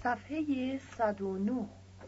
صفحه 109.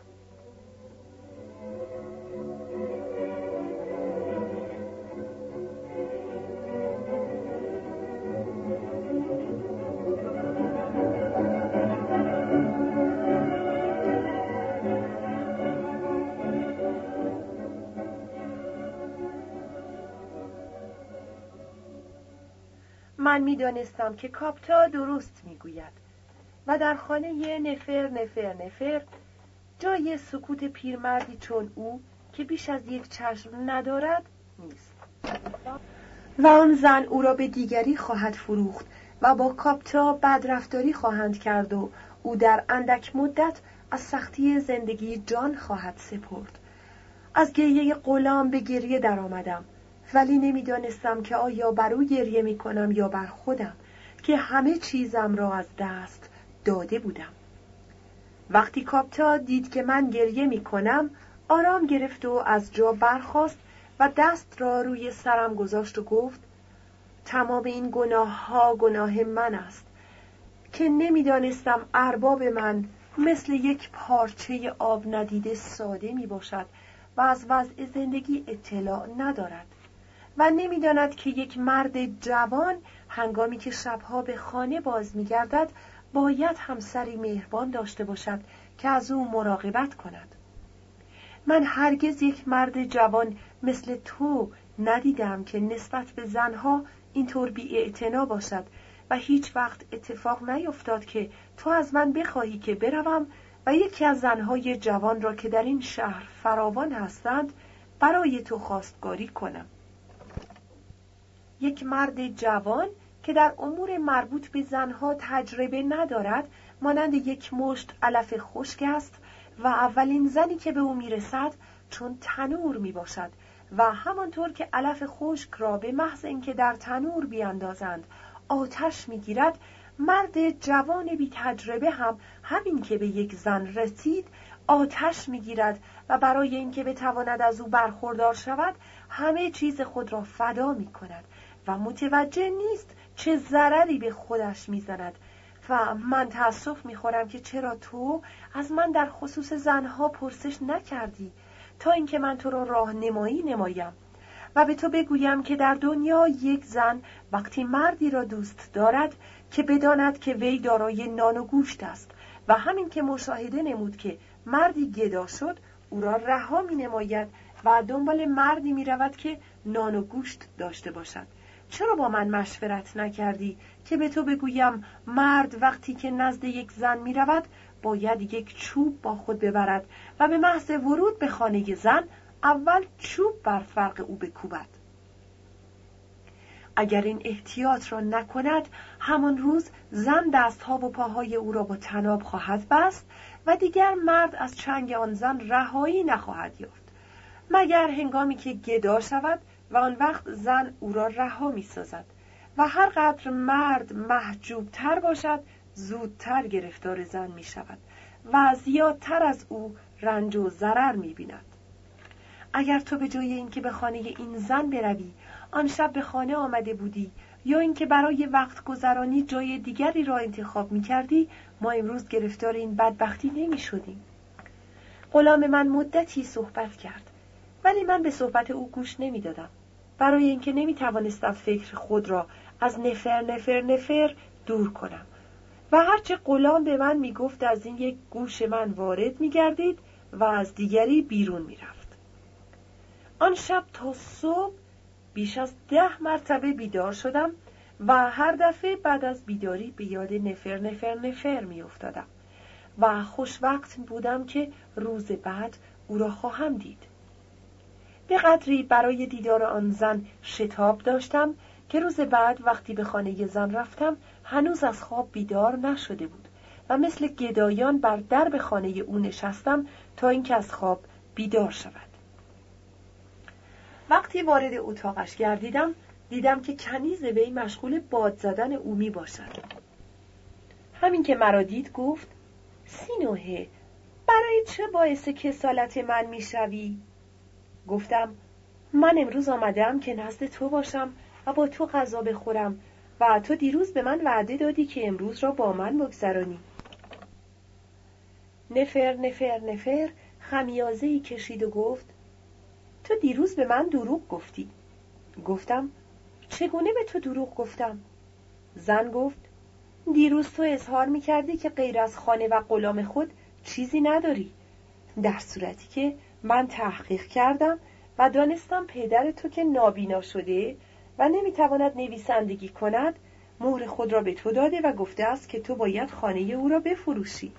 من می‌دانستم که کاپتا درست می‌گوید و در خانه نفر جای سکوت پیرمردی چون او که بیش از یک چشم ندارد نیست و آن زن او را به دیگری خواهد فروخت و با کاپتا بدرفتاری خواهند کرد و او در اندک مدت از سختی زندگی جان خواهد سپرد. از گریه غلام به گریه در آمدم، ولی نمیدانستم که آیا بر او گریه می کنم یا بر خودم که همه چیزم را از دست داده بودم. وقتی کاپتا دید که من گریه می کنم آرام گرفت و از جا برخاست و دست را روی سرم گذاشت و گفت: تمام این گناه ها گناه من است که نمیدانستم ارباب من مثل یک پارچه آب ندیده ساده می باشد و از وضع زندگی اطلاع ندارد و نمیداند که یک مرد جوان هنگامی که شبها به خانه باز می گردد باید همسری مهربان داشته باشد که از او مراقبت کند. من هرگز یک مرد جوان مثل تو ندیدم که نسبت به زنها اینطور بی‌اعتنا باشد و هیچ وقت اتفاق نیفتاد که تو از من بخواهی که بروم و یکی از زنهای جوان را که در این شهر فراوان هستند برای تو خواستگاری کنم. یک مرد جوان که در امور مربوط به زنها تجربه ندارد مانند یک مشت علف خشک است و اولین زنی که به او میرسد چون تنور میباشد و همانطور که علف خشک را به محض اینکه در تنور بیاندازند آتش میگیرد، مرد جوان بی تجربه هم همین که به یک زن رسید آتش میگیرد و برای اینکه بتواند از او برخوردار شود همه چیز خود را فدا میکند و متوجه نیست چه ضرری به خودش میزند. و من تأسف میخورم که چرا تو از من در خصوص زنها پرسش نکردی تا اینکه من تو را راهنمایی نمایم و به تو بگویم که در دنیا یک زن وقتی مردی را دوست دارد که بداند که وی دارای نان و گوشت است و همین که مشاهده نمود که مردی گدا شد او را رها می نماید و دنبال مردی می رود که نان و گوشت داشته باشد. چرا با من مشورت نکردی که به تو بگویم مرد وقتی که نزد یک زن می رود باید یک چوب با خود ببرد و به محض ورود به خانه زن اول چوب بر فرق او بکوبد؟ اگر این احتیاط را نکند همان روز زن دستها و پاهای او را با طناب خواهد بست و دیگر مرد از چنگ آن زن رهایی نخواهد یافت مگر هنگامی که گدا شود و آن وقت زن او را رها می سازد و هر قدر مرد محجوب تر باشد زودتر گرفتار زن می شود و زیادتر از او رنج و ضرر می بیند. اگر تو به جای اینکه به خانه این زن بروی آن شب به خانه آمده بودی یا اینکه برای وقت گذرانی جای دیگری را انتخاب می کردی ما امروز گرفتار این بدبختی نمی شدیم. غلام من مدتی صحبت کرد ولی من به صحبت او گوش نمی دادم برای اینکه نمی توانستم فکر خود را از نفر دور کنم و هرچه غلام به من می گفت از این یک گوش من وارد می گردید و از دیگری بیرون می رفت. آن شب تا صبح بیش از 10 مرتبه بیدار شدم و هر دفعه بعد از بیداری به یاد نفر می افتادم و خوشوقت بودم که روز بعد او را خواهم دید. به قدری برای دیدار آن زن شتاب داشتم که روز بعد وقتی به خانه زن رفتم هنوز از خواب بیدار نشده بود و مثل گدایان بر درب خانه او نشستم تا اینکه از خواب بیدار شود. وقتی وارد اتاقش گردیدم دیدم که کنیز وی مشغول باد زدن او می باشد. همین که مرا دید گفت: سینوهه، برای چه باعث کسالت من می شوی؟ گفتم: من امروز آمدم که نزد تو باشم و با تو غذا بخورم و تو دیروز به من وعده دادی که امروز را با من بگذرانی. نفر خمیازه‌ای کشید و گفت تو دیروز به من دروغ گفتی. گفتم چگونه به تو دروغ گفتم؟ زن گفت دیروز تو اظهار می‌کردی که غیر از خانه و غلام خود چیزی نداری، در صورتی که من تحقیق کردم و دانستم پدر تو که نابینا شده و نمیتواند نویسندگی کند مهر خود را به تو داده و گفته است که تو باید خانه او را بفروشی.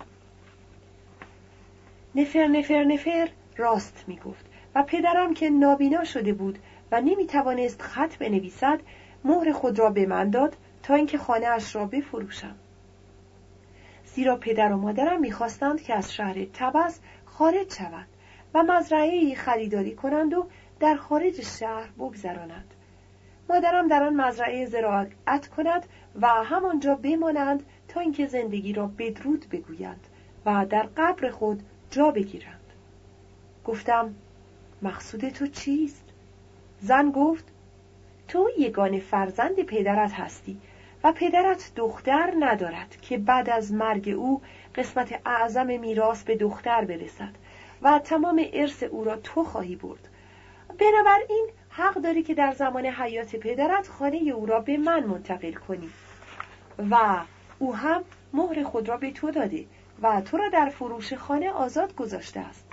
نفر راست میگفت و پدرم که نابینا شده بود و نمیتوانست خط بنویسد مهر خود را به من داد تا اینکه خانه اش را بفروشم. زیرا پدر و مادرم میخواستند که از شهر طبس خارج شوند و مزرعه‌ای خریداری کنند و در خارج شهر بگذرانند. مادرم در آن مزرعه زراعت کند و همانجا بمانند تا اینکه زندگی را بدرود بگویند و در قبر خود جا بگیرند. گفتم مقصود تو چیست؟ زن گفت تو یگانه فرزند پدرت هستی و پدرت دختر ندارد که بعد از مرگ او قسمت اعظم میراث به دختر برسد و تمام ارث او را تو خواهی برد. بنابراین حق داری که در زمان حیات پدرت خانه او را به من منتقل کنی و او هم مهر خود را به تو داده و تو را در فروش خانه آزاد گذاشته است.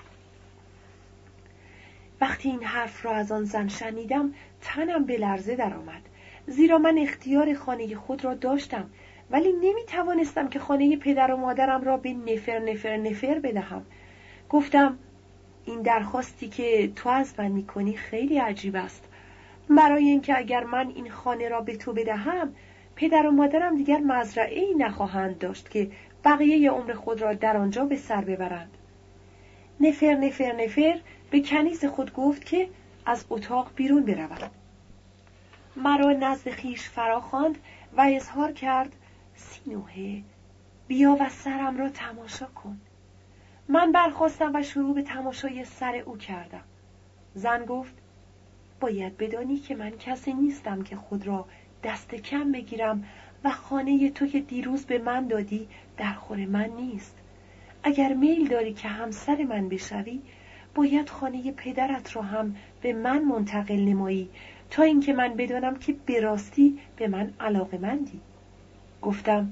وقتی این حرف را از آن زن شنیدم تنم به لرزه درآمد، زیرا من اختیار خانه خود را داشتم ولی نمی توانستم که خانه پدر و مادرم را به نفر بدهم. گفتم این درخواستی که تو از من می کنی خیلی عجیب است، برای اینکه اگر من این خانه را به تو بدهم پدر و مادرم دیگر مزرعه‌ای نخواهند داشت که بقیه عمر خود را در آنجا به سر ببرند. نفر به کنیز خود گفت که از اتاق بیرون برود. مرا نزد خویش فراخواند و اظهار کرد سینوحه بیا و سرم را تماشا کن. من برخاستم و شروع به تماشای سر او کردم. زن گفت باید بدانی که من کسی نیستم که خود را دست کم بگیرم و خانه تو که دیروز به من دادی در خور من نیست. اگر میل داری که همسر من بشوی باید خانه پدرت را هم به من منتقل نمایی تا اینکه من بدانم که به راستی به من علاقه‌مندی. گفتم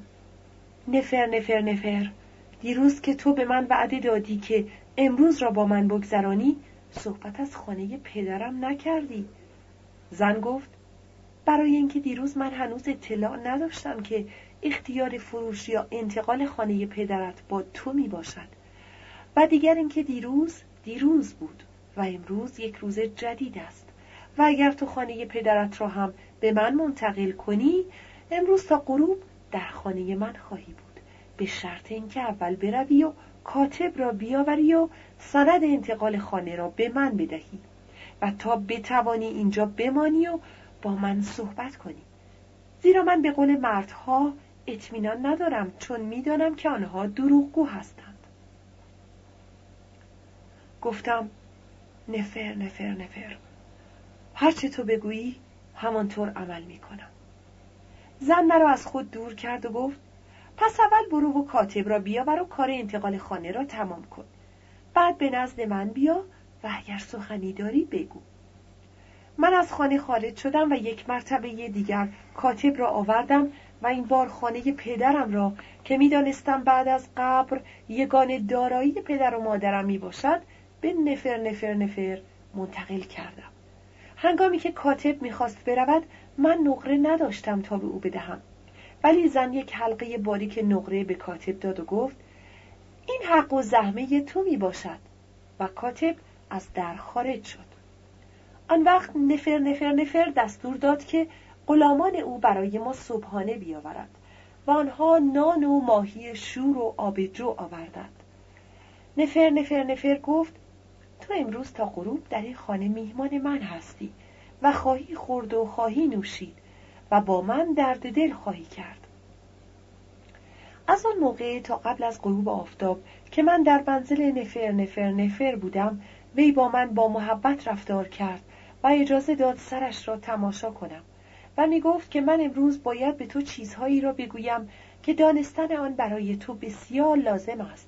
نفر دیروز که تو به من وعده دادی که امروز را با من بگذرانی صحبت از خانه پدرم نکردی. زن گفت برای اینکه دیروز من هنوز اطلاع نداشتم که اختیار فروش یا انتقال خانه پدرت با تو می باشد و دیگر اینکه دیروز بود و امروز یک روز جدید است و اگر تو خانه پدرت را هم به من منتقل کنی امروز تا غروب در خانه من خواهی بود، به شرط اینکه اول بروی و کاتب را بیاوری و سند انتقال خانه را به من بدهی و تا بتوانی اینجا بمانی و با من صحبت کنی، زیرا من به قول مردها اطمینان ندارم چون میدانم که آنها دروغگو هستند. گفتم نفر هرچه تو بگویی همانطور عمل میکنم. زن مرا از خود دور کرد و گفت پس اول برو و کاتب را بیاور و کار انتقال خانه را تمام کن، بعد به نزد من بیا و اگر سخنی داری بگو. من از خانه خارج شدم و یک مرتبه دیگر کاتب را آوردم و این بار خانه پدرم را که میدانستم بعد از قبر یگانه دارایی پدر و مادرم می باشد به نفر منتقل کردم. هنگامی که کاتب میخواست برود من نقره نداشتم تا به او بدهم، ولی زن یک حلقه باریک نقره به کاتب داد و گفت این حق و زحمه تو می باشد و کاتب از در خارج شد. آن وقت نفر دستور داد که غلامان او برای ما صبحانه بیاورند و آنها نان و ماهی شور و آبجو آوردند. نفر گفت تو امروز تا غروب در این خانه میهمان من هستی و خواهی خورد و خواهی نوشید و با من درد دل خواهی کرد. از آن موقع تا قبل از غروب آفتاب که من در منزل نفر بودم وی با من با محبت رفتار کرد و اجازه داد سرش را تماشا کنم و می گفت که من امروز باید به تو چیزهایی را بگویم که دانستن آن برای تو بسیار لازم است،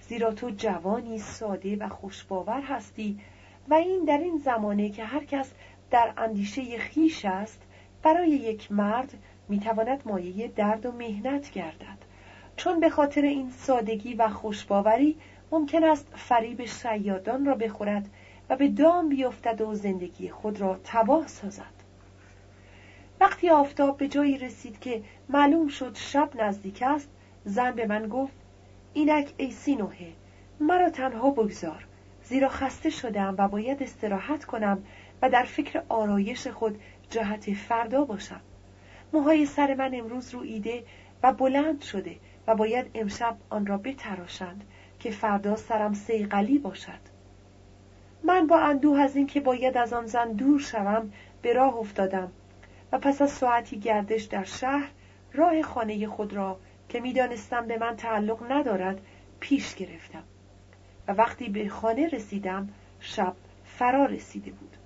زیرا تو جوانی ساده و خوشباور هستی و این در این زمانه که هر کس در اندیشه خویش است برای یک مرد میتواند مایه درد و مهنت گردد، چون به خاطر این سادگی و خوشباوری ممکن است فریب شیادان را بخورد و به دام بیفتد و زندگی خود را تباه سازد. وقتی آفتاب به جایی رسید که معلوم شد شب نزدیک است، زن به من گفت: اینک ای سینوهه، مرا تنها بگذار، زیرا خسته شدم و باید استراحت کنم و در فکر آرایش خود جهت فردا باشم. موهای سر من امروز روییده و بلند شده و باید امشب آن را بتراشند که فردا سرم صیقلی باشد. من با اندوه از این که باید از آن زن دور شوم به راه افتادم و پس از ساعتی گردش در شهر راه خانه خود را که می‌دانستم به من تعلق ندارد پیش گرفتم و وقتی به خانه رسیدم شب فرا رسیده بود.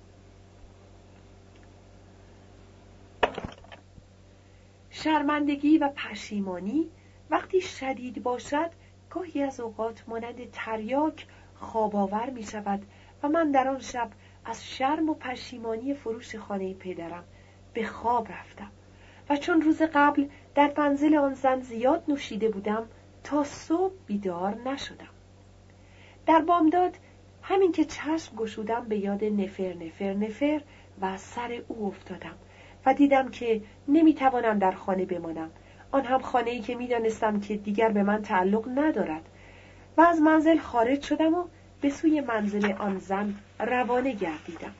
شرمندگی و پشیمانی وقتی شدید باشد گاهی از اوقات مانند تریاک خواب آور می شود و من در آن شب از شرم و پشیمانی فروش خانه پدرم به خواب رفتم و چون روز قبل در منزل آن زن زیاد نوشیده بودم تا صبح بیدار نشدم. در بامداد همین که چشم گشودم به یاد نفر و سر او افتادم و دیدم که نمیتوانم در خانه بمانم، آن هم خانه‌ای که میدانستم که دیگر به من تعلق ندارد، و از منزل خارج شدم و به سوی منزل آن زن روانه گردیدم.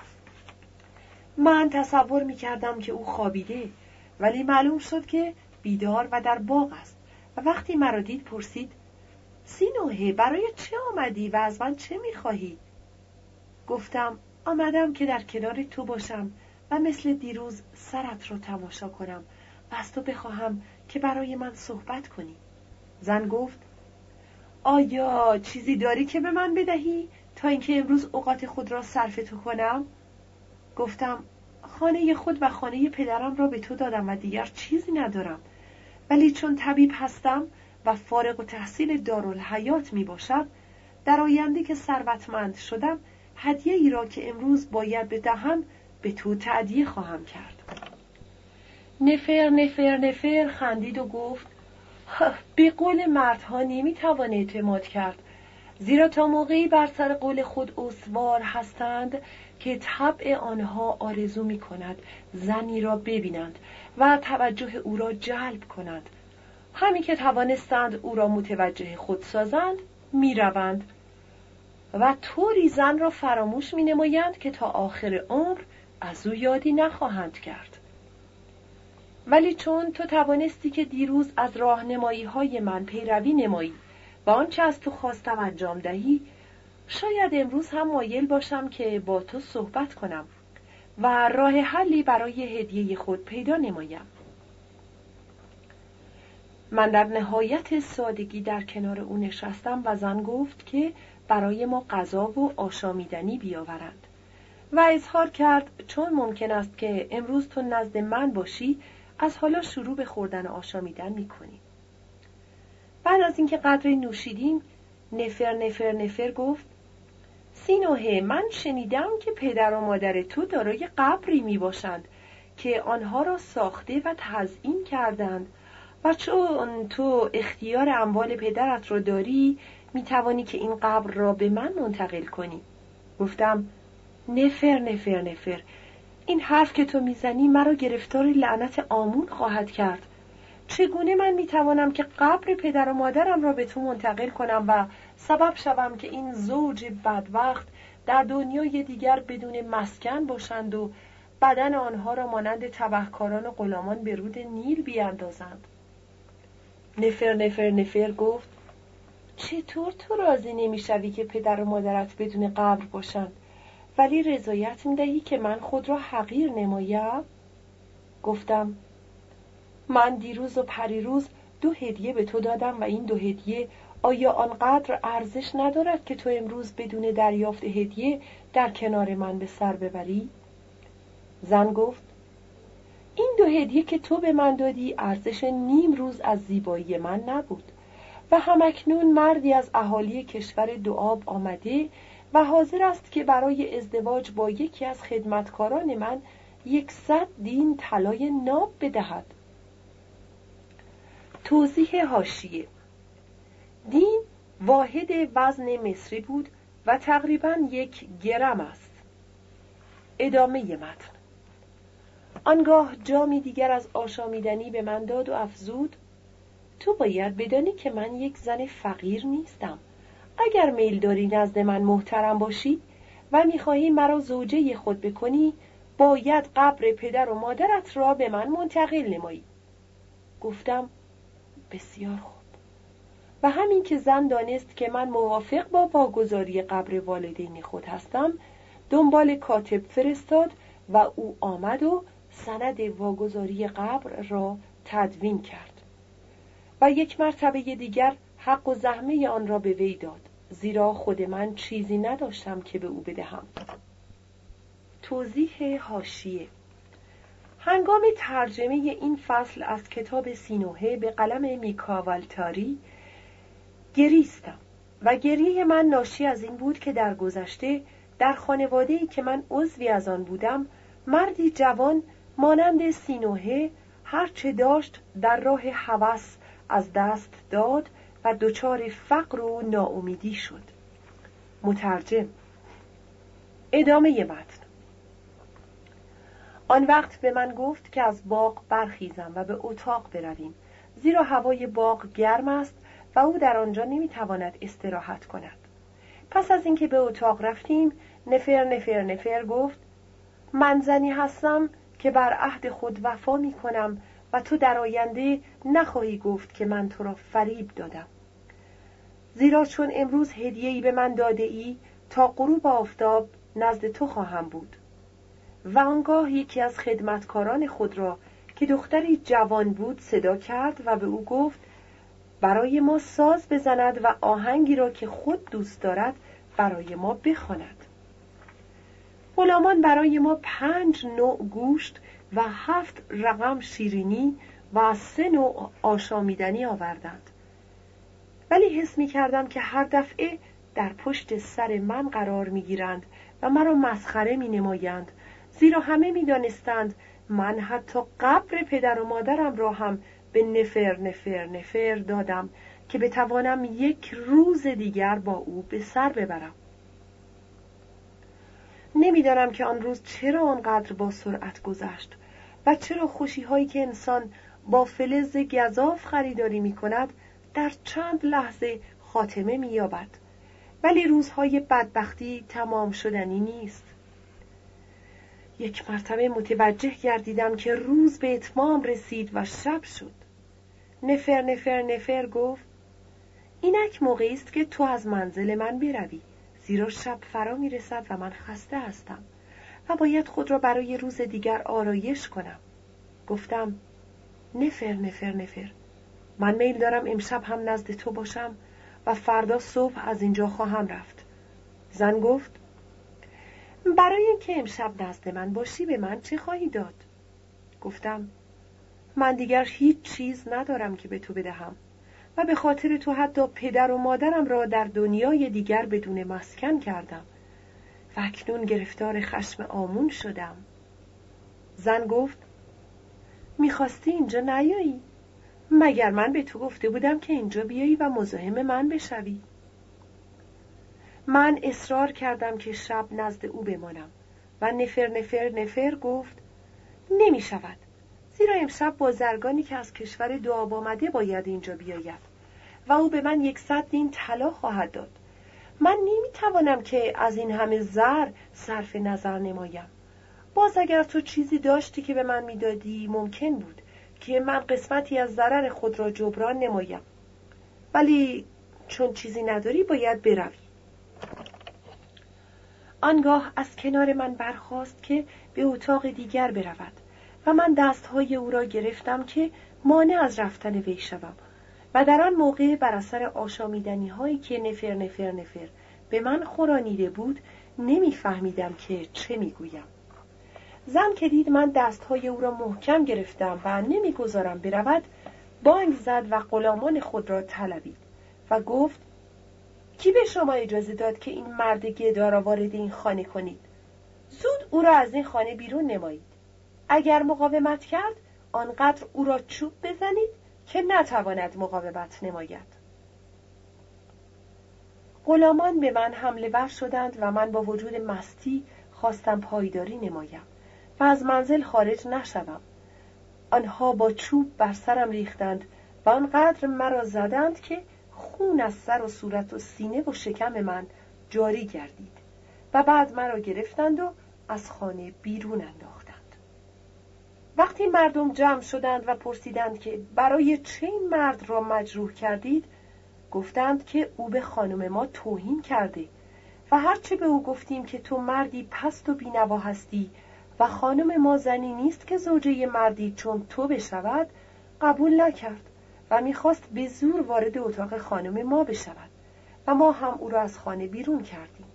من تصور میکردم که او خوابیده، ولی معلوم شد که بیدار و در باغ است و وقتی مرا دید پرسید: سینوهه، برای چه آمدی و از من چه میخواهی؟ گفتم: آمدم که در کنار تو باشم و مثل دیروز سرت رو تماشا کنم و از تو بخواهم که برای من صحبت کنی. زن گفت: آیا چیزی داری که به من بدهی تا اینکه امروز اوقات خود را صرف تو کنم؟ گفتم: خانه خود و خانه پدرم را به تو دادم و دیگر چیزی ندارم، ولی چون طبیب هستم و فارغ التحصیل دارالحیات می باشم، در آینده که ثروتمند شدم هدیه ای را که امروز باید بدهم به تو تهدیه خواهم کرد. نفر خندید و گفت: به قول مردها نمیتوان اعتماد کرد، زیرا تا موقعی بر سر قول خود استوار هستند که طبع آنها آرزو می کند زنی را ببینند و توجه او را جلب کنند. همی که توانستند او را متوجه خود سازند می روند و طوری زن را فراموش می نمایند که تا آخر عمر از او یادی نخواهند کرد. ولی چون تو توانستی که دیروز از راهنمایی های من پیروی نمایی و آنچه از تو خواستم انجام دهی، شاید امروز هم مایل باشم که با تو صحبت کنم و راه حلی برای هدیه خود پیدا نمایم. من در نهایت سادگی در کنار او نشستم و زن گفت که برای ما غذا و آشامیدنی بیاورند و اظهار کرد چون ممکن است که امروز تو نزد من باشی از حالا شروع به خوردن آشامیدن می‌کنی. بعد از اینکه قدری نوشیدیم نفر گفت: سینوهه، من شنیدم که پدر و مادر تو دارای قبری میباشند که آنها را ساخته و تزیین کردند و چون تو اختیار اموال پدرت را داری میتوانی که این قبر را به من منتقل کنی. گفتم: نفر این حرف که تو میزنی مرا گرفتار لعنت آمون خواهد کرد. چگونه من میتوانم که قبر پدر و مادرم را به تو منتقل کنم و سبب شوم که این زوج بدبخت در دنیای دیگر بدون مسکن باشند و بدن آنها را مانند تبهکاران و غلامان به رود نیل بیاندازند؟ نفر گفت: چطور تو راضی نمیشوی که پدر و مادرت بدون قبر باشند ولی رضایت میدهی که من خود را حقیر نمایم؟ گفتم: من دیروز و پریروز 2 هدیه به تو دادم و این 2 هدیه آیا آنقدر ارزش ندارد که تو امروز بدون دریافت هدیه در کنار من به سر ببری؟ زن گفت: این 2 هدیه که تو به من دادی ارزش نیم روز از زیبایی من نبود و همکنون مردی از اهالی کشور دوآب آمده و حاضر است که برای ازدواج با یکی از خدمتکاران من 100 دین طلای ناب بدهد. توضیح حاشیه: دین واحد وزن مصری بود و تقریباً 1 گرم است. ادامه متن. آنگاه جامی دیگر از آشامیدنی به من داد و افزود: تو باید بدانی که من یک زن فقیر نیستم. اگر میل داری نزد من محترم باشی و میخواهی مرا زوجه خود بکنی، باید قبر پدر و مادرت را به من منتقل نمایی. گفتم بسیار خوب. و همین که زن دانست که من موافق با واگذاری قبر والدین خود هستم، دنبال کاتب فرستاد و او آمد و سند واگذاری قبر را تدوین کرد و یک مرتبه دیگر حق و زحمه آن را به وی داد، زیرا خود من چیزی نداشتم که به او بدهم. توضیح حاشیه: هنگام ترجمه این فصل از کتاب سینوحه به قلم میکا والتاری گریستم و گریه من ناشی از این بود که در گذشته در خانواده‌ای که من عضوی از آن بودم، مردی جوان مانند سینوحه هرچه داشت در راه هوس از دست داد و دچار فقر و ناامیدی شد. مترجم. ادامه متن. آن وقت به من گفت که از باغ برخیزم و به اتاق برویم، زیرا هوای باغ گرم است و او در آنجا نمیتواند استراحت کند. پس از اینکه به اتاق رفتیم، نفر گفت: من زنی هستم که بر عهد خود وفا می کنم و تو در آینده نخواهی گفت که من تو را فریب دادم. زیرا چون امروز هدیه‌ای به من داده ای، تا غروب آفتاب نزد تو خواهم بود. و آنگاه یکی از خدمتکاران خود را که دختری جوان بود صدا کرد و به او گفت برای ما ساز بزند و آهنگی را که خود دوست دارد برای ما بخواند. غلامان برای ما 5 نوع گوشت و 7 رقم شیرینی و 3 نوع آشامیدنی آوردند. ولی حس می کردم که هر دفعه در پشت سر من قرار می گیرند و مرا مسخره می نمایند، زیرا همه می دانستند من حتی قبر پدر و مادرم را هم به نفر دادم که بتوانم 1 روز دیگر با او به سر ببرم. نمیدانم که آن روز چرا آنقدر با سرعت گذشت و چرا خوشی‌هایی که انسان با فلز گزاف خریداری می‌کند در چند لحظه خاتمه می‌یابد، ولی روزهای بدبختی تمام شدنی نیست. یک مرتبه متوجه گردیدم که روز به اتمام رسید و شب شد. نفر گفت: اینک موقعی است که تو از منزل من بروی، زیرا شب فرا می رسد و من خسته هستم و باید خود را برای روز دیگر آرایش کنم. گفتم: نفر من میل دارم امشب هم نزد تو باشم و فردا صبح از اینجا خواهم رفت. زن گفت: برای اینکه امشب نزد من باشی به من چه خواهی داد؟ گفتم: من دیگر هیچ چیز ندارم که به تو بدهم و به خاطر تو حتی پدر و مادرم را در دنیای دیگر بدون مسکن کردم و اکنون گرفتار خشم آمون شدم. زن گفت: میخواستی اینجا نیایی؟ مگر من به تو گفته بودم که اینجا بیایی و مزاحم من بشوی؟ من اصرار کردم که شب نزد او بمانم و نفر گفت: نمی شود، زیرا امشب بازرگانی که از کشور دوآب آمده باید اینجا بیاید و او به من 100 دین طلا خواهد داد. من نمی توانم که از این همه زر صرف نظر نمایم. باز اگر تو چیزی داشتی که به من میدادی ممکن بود که من قسمتی از ضرر خود را جبران نمایم، ولی چون چیزی نداری باید بروی. آنگاه از کنار من برخاست که به اتاق دیگر برود و من دستهای او را گرفتم که مانع از رفتن وی شوم و در آن موقع بر اثر آشامیدنی هایی که نفر به من خورانیده بود نمیفهمیدم که چه میگویم. زن که دید من دستهای او را محکم گرفتم و نمیگذارم برود، بانگ زد و غلامان خود را طلبید و گفت کی به شما اجازه داد که این مرد گدا را وارد این خانه کنید؟ زود او را از این خانه بیرون نمایید. اگر مقاومت کرد آنقدر او را چوب بزنید که نتواند مقاومت نماید. غلامان به من حمله ور شدند و من با وجود مستی خواستم پایداری نمایم و از منزل خارج نشوم. آنها با چوب بر سرم ریختند و آنقدر مرا زدند که خون از سر و صورت و سینه و شکم من جاری گردید و بعد مرا گرفتند و از خانه بیرون انداختند. وقتی مردم جمع شدند و پرسیدند که برای چه این مرد را مجروح کردید، گفتند که او به خانم ما توهین کرده و هرچه به او گفتیم که تو مردی پست و بینوا هستی و خانم ما زنی نیست که زوجه مردی چون تو بشود، قبول نکرد و میخواست به زور وارد اتاق خانم ما بشود و ما هم او را از خانه بیرون کردیم.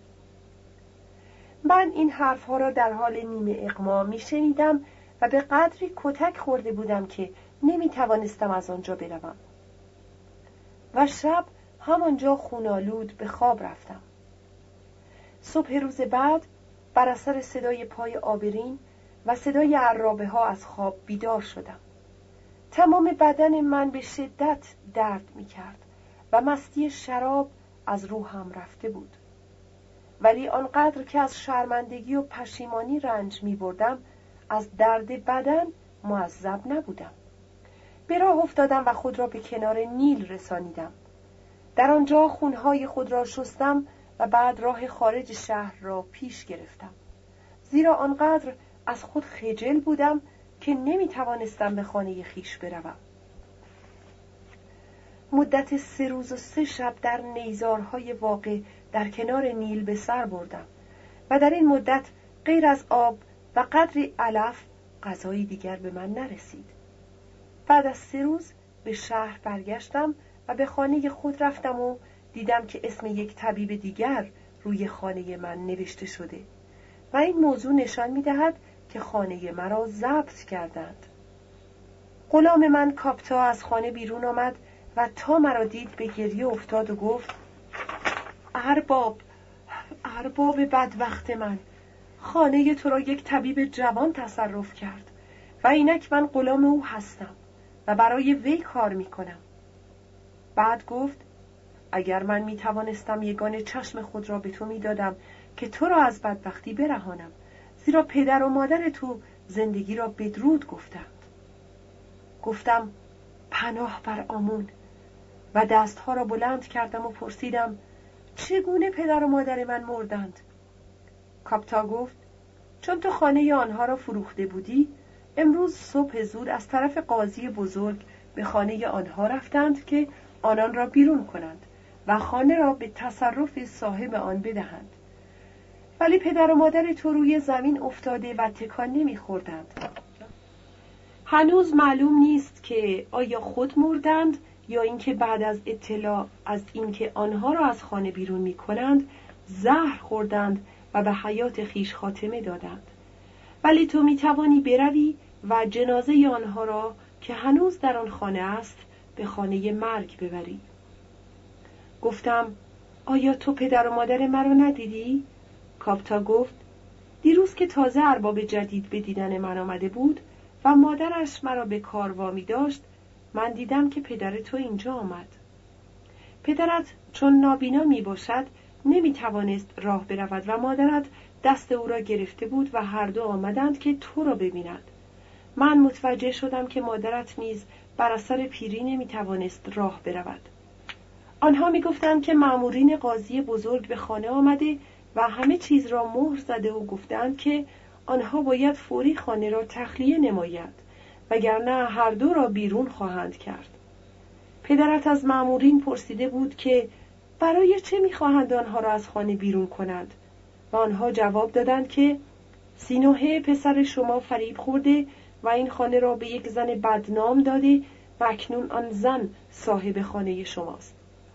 من این حرفها را در حال نیمه اغما میشنیدم و به قدری کتک خورده بودم که نمیتوانستم از آنجا بروم و شب همانجا خونالود به خواب رفتم. صبح روز بعد بر اثر صدای پای آبرین و صدای عرابه ها از خواب بیدار شدم. تمام بدن من به شدت درد می کرد و مستی شراب از روحم رفته بود. ولی آنقدر که از شرمندگی و پشیمانی رنج می بردم، از درد بدن معذب نبودم. به راه افتادم و خود را به کنار نیل رسانیدم. در آنجا خونهای خود را شستم و بعد راه خارج شهر را پیش گرفتم، زیرا آنقدر از خود خجل بودم که نمی توانستم به خانه خیش بروم. مدت 3 روز و 3 شب در نیزارهای واقع در کنار نیل به سر بردم و در این مدت غیر از آب و قدری علف غذای دیگر به من نرسید. بعد از 3 روز به شهر برگشتم و به خانه خود رفتم و دیدم که اسم یک طبیب دیگر روی خانه من نوشته شده و این موضوع نشان می‌دهد که خانه مرا ضبط کردند. غلام من کاپتا از خانه بیرون آمد و تا مرا دید به گریه افتاد و گفت: ارباب بدبخت من، خانه تو را یک طبیب جوان تصرف کرد و اینک من غلام او هستم و برای وی کار میکنم. بعد گفت: اگر من میتوانستم یگانه چشم خود را به تو میدادم که تو را از بدبختی برهانم، زیرا پدر و مادر تو زندگی را بدرود گفتند. گفتم: پناه بر آمون، و دستها را بلند کردم و پرسیدم: چگونه پدر و مادر من مردند؟ کاپتا گفت: چون تو خانه آنها را فروخته بودی، امروز صبح زود از طرف قاضی بزرگ به خانه آنها رفتند که آنان را بیرون کنند و خانه را به تصرف صاحب آن بدهند. ولی پدر و مادر تو روی زمین افتاده و تکان نمی‌خوردند. هنوز معلوم نیست که آیا خود مردند یا اینکه بعد از اطلاع از اینکه آنها را از خانه بیرون می‌کنند زهر خوردند و به حیات خیش خاتمه دادند. ولی تو می‌توانی بروی و جنازه آنها را که هنوز در آن خانه است به خانه مرگ ببری. گفتم: آیا تو پدر و مادر مرا ندیدی؟ کاپتا گفت: دیروز که تازه ارباب جدید به دیدن من آمده بود و مادرش مرا به کار وامی داشت، من دیدم که پدر تو اینجا آمد. پدرت چون نابینا می باشد نمی توانست راه برود و مادرت دست او را گرفته بود و هر دو آمدند که تو را ببینند. من متوجه شدم که مادرت نیز بر اثر پیری نمی توانست راه برود. آنها می گفتند که مأمورین قاضی بزرگ به خانه آمده و همه چیز را مهر زده و گفتند که آنها باید فوری خانه را تخلیه نمایند وگرنه هر دو را بیرون خواهند کرد. پدرت از مأمورین پرسیده بود که برای چه می‌خواهند آنها را از خانه بیرون کنند و آنها جواب دادند که سینوهه پسر شما فریب خورده و این خانه را به یک زن بدنام داده و اکنون آن زن صاحب خانه شماست.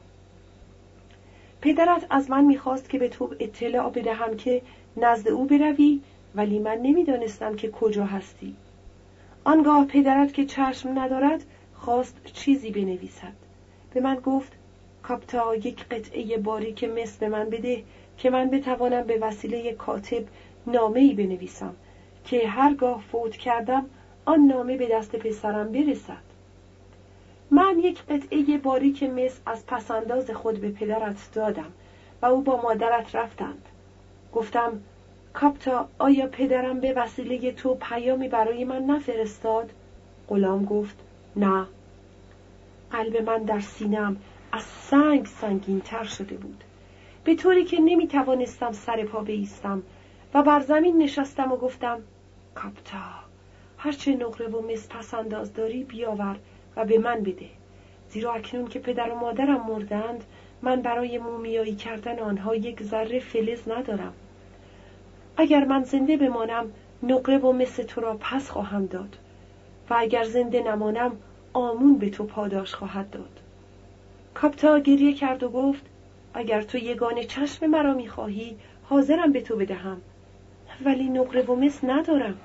پدرت از من می‌خواست که به تو اطلاع بدهم که نزد او بروی، ولی من نمی‌دانستم که کجا هستی. آنگاه پدرت که چشم ندارد خواست چیزی بنویسد. به من گفت: کاپتا یک قطعه باریک مس به من بده که من بتوانم به وسیله کاتب نامه‌ای بنویسم که هرگاه فوت کردم آن نامه به دست پسرم برسد. من یک قطعه باریک مس از پسنداز خود به پدرت دادم و او با مادرت رفتند. گفتم کاپتا آیا پدرم به وسیله تو پیامی برای من نفرستاد؟ غلام گفت نه. قلب من در سینه‌ام از سنگ سنگین‌تر شده بود، به طوری که نمی‌توانستم سر پا بایستم و بر زمین نشستم و گفتم کاپتا هرچه نقره و مس پسنداز داری بیاور و به من بده، زیرا اکنون که پدر و مادرم مردند من برای مومیایی کردن آنها یک ذره فلز ندارم. اگر من زنده بمانم نقره و مس تو را پس خواهم داد و اگر زنده نمانم آمون به تو پاداش خواهد داد. کاپتا گریه کرد و گفت اگر تو یگانه چشم مرا می‌خواهی حاضرم به تو بدهم، ولی نقره و مس ندارم.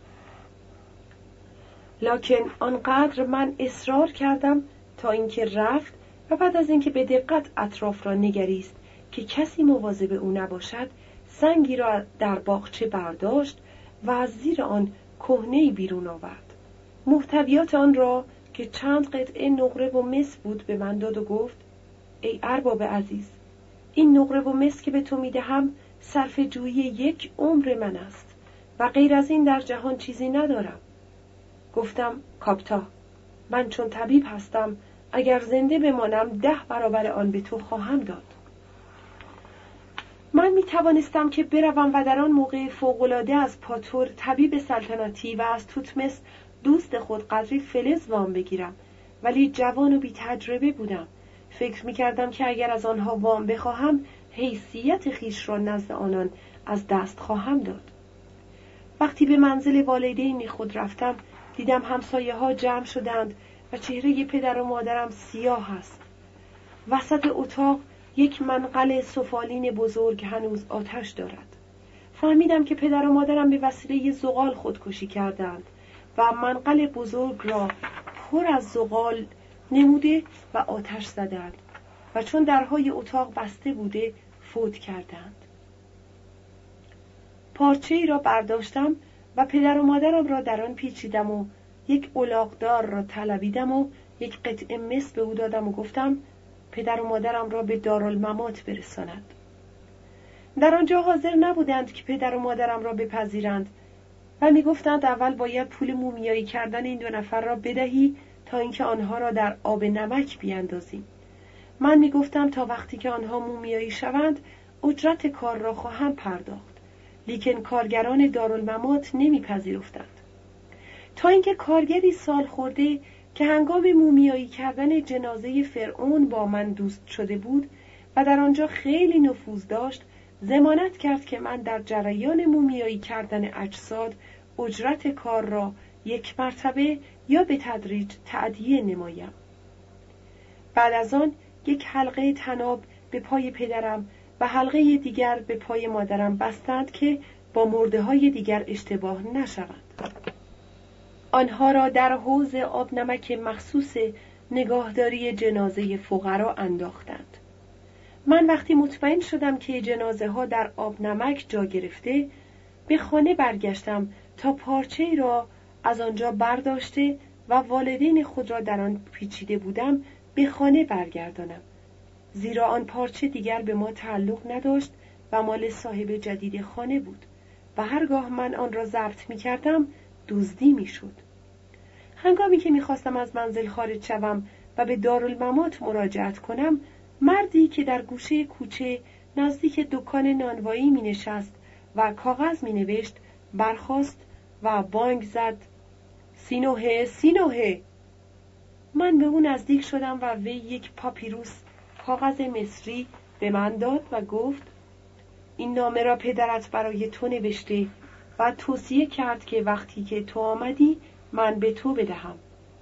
لکن آنقدر من اصرار کردم تا اینکه رفت و بعد از اینکه به دقت اطراف را نگریست که کسی مواظب او نباشد، سنگی را در باغچه برداشت و از زیر آن کهنه‌ای بیرون آورد. محتویات آن را که چند قطعه نقره و مس بود به من داد و گفت ای ارباب عزیز، این نقره و مس که به تو میدهم صرف جویی یک عمر من است و غیر از این در جهان چیزی ندارم. گفتم کاپتا من چون طبیب هستم، اگر زنده بمانم 10 برابر آن به تو خواهم داد. من می توانستم که بروم و در آن موقع فوق‌العاده از پاتور طبیب سلطنتی و از توتمس دوست خود قدری فلز وام بگیرم، ولی جوان و بی تجربه بودم. فکر می کردم که اگر از آنها وام بخواهم حیثیت خیش را نزد آنان از دست خواهم داد. وقتی به منزل والدین خود رفتم دیدم همسایه ها جمع شدند و چهره پدر و مادرم سیاه است. وسط اتاق یک منقل سفالین بزرگ هنوز آتش دارد. فهمیدم که پدر و مادرم به وسیله زغال خودکشی کردند و منقل بزرگ را پر از زغال نموده و آتش زدند و چون درهای اتاق بسته بوده فوت کردند. پارچه‌ای را برداشتم و پدر و مادرم را در آن پیچیدم و یک الاغدار را طلبیدم و یک قطعه مس به او دادم و گفتم پدر و مادرم را به دارالممات برساند. در آنجا حاضر نبودند که پدر و مادرم را بپذیرند و می گفتند اول باید پول مومیایی کردن این 2 نفر را بدهی تا اینکه آنها را در آب نمک بیاندازیم. من می گفتم تا وقتی که آنها مومیایی شوند اجرت کار را خواهم پرداخت، لیکن کارگران دارالممات نمی پذیرفتند. تا اینکه کارگری سال خورده که هنگام مومیایی کردن جنازه فرعون با من دوست شده بود و در آنجا خیلی نفوذ داشت، ضمانت کرد که من در جریان مومیایی کردن اجساد اجرت کار را 1 مرتبه یا به تدریج تأدیه نمایم. بعد از آن یک حلقه طناب به پای پدرم و حلقه دیگر به پای مادرم بستند که با مرده‌های دیگر اشتباه نشوند. آنها را در حوض آب نمک مخصوص نگاهداری جنازه فقرا انداختند. من وقتی مطمئن شدم که جنازه ها در آب نمک جا گرفته، به خانه برگشتم تا پارچه‌ای را از آنجا برداشته و والدین خود را در آن پیچیده بودم به خانه برگردانم، زیرا آن پارچه دیگر به ما تعلق نداشت و مال صاحب جدید خانه بود و هرگاه من آن را ضبط می کردم دزدی می شد. هنگامی که می خواستم از منزل خارج شوم و به دارالممات مراجعت کنم، مردی که در گوشه کوچه نزدیک دکان نانوایی می نشست و کاغذ می نوشت برخاست و بانگ زد سینوهه سینوهه. من به او نزدیک شدم و وی یک پاپیروس کاغذ مصری به من داد و گفت این نامه را پدرت برای تو نوشته و توصیه کرد که وقتی که تو آمدی من به تو بدهم.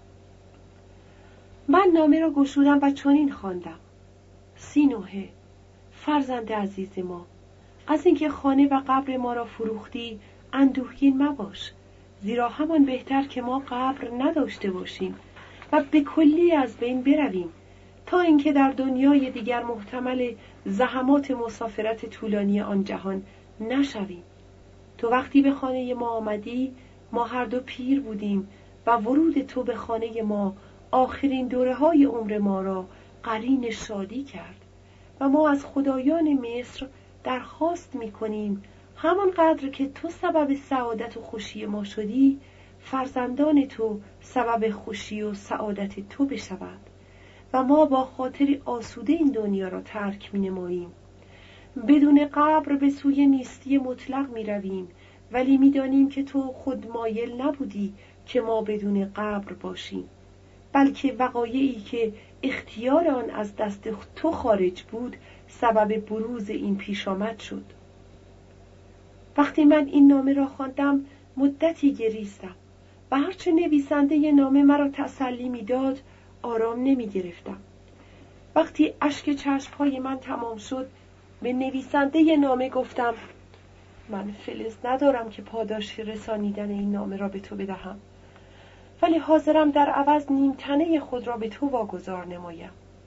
من نامه را گشودم و چنین خواندم: سینوهه، فرزند عزیز ما، از اینکه خانه و قبر ما را فروختی اندوهگین مباش، زیرا همان بهتر که ما قبر نداشته باشیم و به کلی از بین برویم، تا اینکه در دنیای دیگر محتمل زحمات مسافرت طولانی آن جهان نشویم. تو وقتی به خانه ما آمدی ما هر دو پیر بودیم و ورود تو به خانه ما آخرین دوره‌های عمر ما را قرین شادی کرد و ما از خدایان مصر درخواست می‌کنیم همانقدر که تو سبب سعادت و خوشی ما شدی، فرزندان تو سبب خوشی و سعادت تو بشوند و ما با خاطر آسوده این دنیا را ترک می‌نماییم. بدون قبر به سوی نیستی مطلق می‌رویم، ولی می‌دانیم که تو خود مایل نبودی که ما بدون قبر باشیم، بلکه وقایعی که اختیار آن از دست تو خارج بود سبب بروز این پیش آمد شد. وقتی من این نامه را خواندم مدتی گریستم و هرچه نویسنده نامه مرا تسلی می‌داد آرام نمی‌گرفتم. وقتی اشک چشم‌های من تمام شد به نویسنده نامه گفتم من فلز ندارم که پاداش رسانیدن این نامه را به تو بدهم، ولی حاضرم در عوض نیمتنه خود را به تو واگذار نمایم.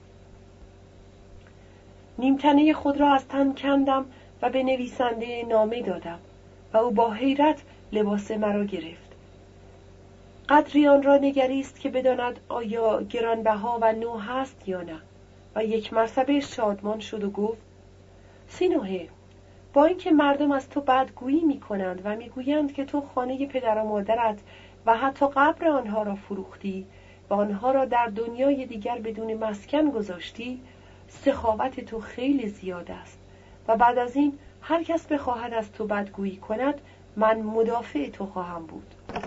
نیمتنه خود را از تن کندم و به نویسنده نامه دادم و او با حیرت لباس مرا گرفت. قدری آن را نگریست که بداند آیا گرانبها و نو هست یا نه و یک مرتبه شادمان شد و گفت سینوهه، با اینکه مردم از تو بدگویی می‌کنند و می‌گویند که تو خانه پدر و مادرت و حتی قبر آنها را فروختی و آنها را در دنیای دیگر بدون مسکن گذاشتی، سخاوت تو خیلی زیاد است و بعد از این هر کس بخواهد از تو بدگویی کند من مدافع تو خواهم بود.